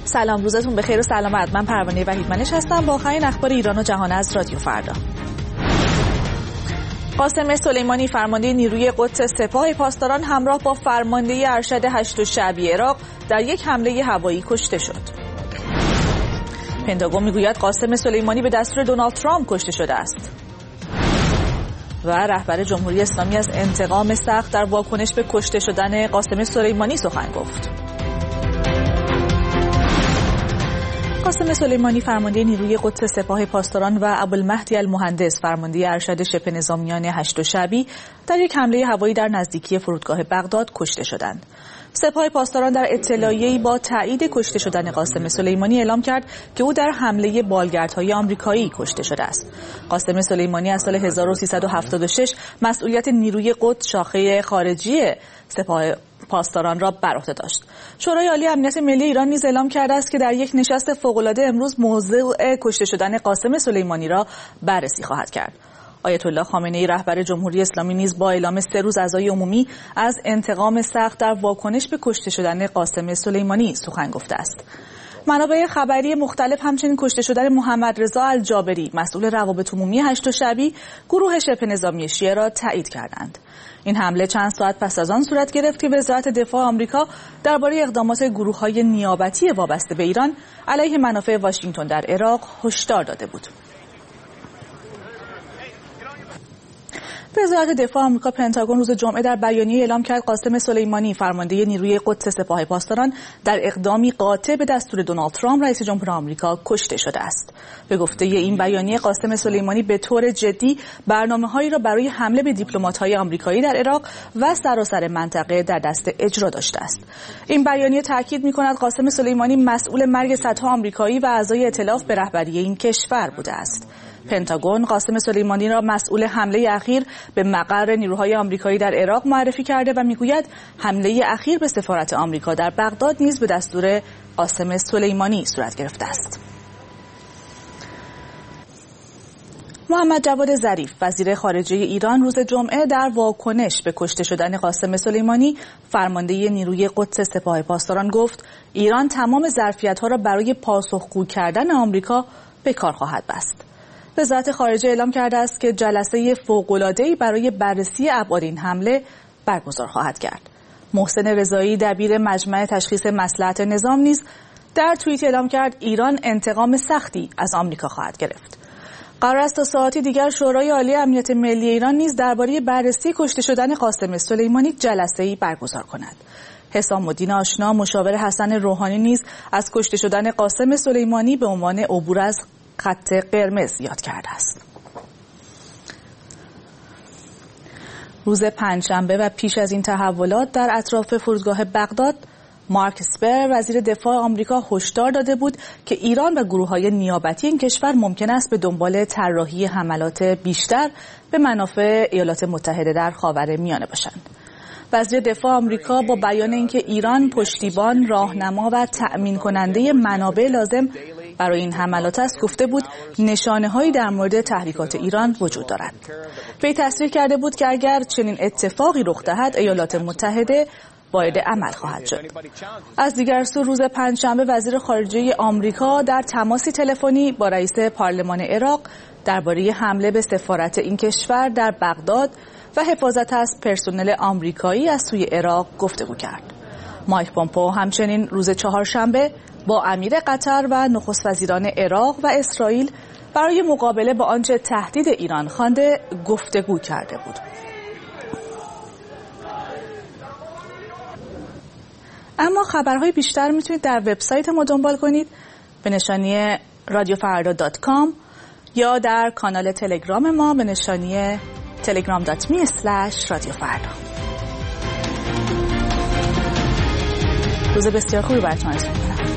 سلام، روزتون بخیر و سلامت. من پروانه وحیدمنش هستم با آخرین اخبار ایران و جهان از رادیو فردا. قاسم سلیمانی فرمانده نیروی قدس سپاه پاسداران همراه با فرمانده ارشد 8 شعبی عراق در یک حمله هوایی کشته شد. پنتاگون میگوید قاسم سلیمانی به دستور دونالد ترامپ کشته شده است. و رهبر جمهوری اسلامی از انتقام سخت در واکنش به کشته شدن قاسم سلیمانی سخن گفت. قاسم سلیمانی فرمانده نیروی قدس سپاه پاسداران و ابوالمهدی المهندس فرمانده ارشد شبه نظامیان 8 شعبی در یک حمله هوایی در نزدیکی فرودگاه بغداد کشته شدند. سپاه پاسداران در اطلاعیه‌ای با تایید کشته شدن قاسم سلیمانی اعلام کرد که او در حمله بالگردهای آمریکایی کشته شده است. قاسم سلیمانی از سال 1376 مسئولیت نیروی قدس شاخه خارجی سپاه پاسداران را بر عهده داشت. شورای عالی امنیت ملی ایران نیز اعلام کرده است که در یک نشست فوق‌العاده امروز موضوع کشته شدن قاسم سلیمانی را بررسی خواهد کرد. آیت الله خامنه‌ای رهبر جمهوری اسلامی نیز با اعلام 3 روز عزای عمومی از انتقام سخت در واکنش به کشته شدن قاسم سلیمانی سخن گفته است. منابع خبری مختلف همچنین کشته شدن محمد رضا الجابری مسئول روابط عمومی 8 شعبی گروه شبه نظامی شیعه را تایید کردند. این حمله چند ساعت پس از آن صورت گرفت که وزارت دفاع آمریکا درباره اقدامات گروه‌های نیابتی وابسته به ایران علیه منافع واشنگتن در عراق هشدار داده بود. وزارت دفاع آمریکا پنتاگون روز جمعه در بیانیه اعلام کرد قاسم سلیمانی فرمانده نیروی قدس سپاه پاسداران در اقدامی قاطع به دستور دونالد ترامپ رئیس جمهور آمریکا کشته شده است. به گفته این بیانیه قاسم سلیمانی به طور جدی برنامه‌هایی را برای حمله به دیپلمات‌های آمریکایی در عراق و سراسر منطقه در دست اجرا داشته است. این بیانیه تاکید می‌کند قاسم سلیمانی مسئول مرگ صدها آمریکایی و اعضای ائتلاف به رهبری این کشور بوده است. پنتاگون قاسم سلیمانی را مسئول حمله اخیر به مقر نیروهای آمریکایی در عراق معرفی کرده و میگوید حمله اخیر به سفارت آمریکا در بغداد نیز به دستور قاسم سلیمانی صورت گرفته است. محمد جواد ظریف وزیر خارجه ایران روز جمعه در واکنش به کشته شدن قاسم سلیمانی فرمانده نیروی قدس سپاه پاسداران گفت ایران تمام ظرفیت‌ها را برای پاسخگو کردن آمریکا به کار خواهد بست. وزارت خارجه اعلام کرده است که جلسه فوق‌العاده‌ای برای بررسی ابعاد این حمله برگزار خواهد کرد. محسن رضایی دبیر مجمع تشخیص مصلحت نظام نیز در توییت اعلام کرد ایران انتقام سختی از آمریکا خواهد گرفت. قرار است تا ساعتی دیگر شورای عالی امنیت ملی ایران نیز درباره بررسی کشته شدن قاسم سلیمانی جلسه‌ای برگزار کند. حسام الدین آشنا مشاور حسن روحانی نیز از کشته شدن قاسم سلیمانی به عنوان عبور از خط قرمز یاد کرده است. روز پنجشنبه و پیش از این تحولات در اطراف فرودگاه بغداد، مارک اسپر وزیر دفاع آمریکا هشدار داده بود که ایران و گروه‌های نیابتی این کشور ممکن است به دنبال طراحی حملات بیشتر به منافع ایالات متحده در خاورمیانه باشند. وزیر دفاع آمریکا با بیان اینکه ایران پشتیبان، راهنما و تأمین کننده منابع لازم برای این حملات است گفته بود نشانه‌هایی در مورد تحریکات ایران وجود دارد. وی تصریح کرده بود که اگر چنین اتفاقی رخ دهد ایالات متحده وارد عمل خواهد شد. از دیگر سو روز پنجشنبه وزیر خارجه آمریکا در تماسی تلفنی با رئیس پارلمان عراق درباره حمله به سفارت این کشور در بغداد و حفاظت از پرسنل آمریکایی از سوی عراق گفتگو کرد. مایک پومپئو همچنین روز چهارشنبه با امیر قطر و نخست وزیران عراق و اسرائیل برای مقابله با آنچه تهدید ایران خوانده گفتگو کرده بود. اما خبرهای بیشتر میتونید در وبسایت ما دنبال کنید به نشانی radiofarda.com یا در کانال تلگرام ما به نشانی telegram.me/radiofarda. روز بسیار خوبی براتون آرزو می‌کنم.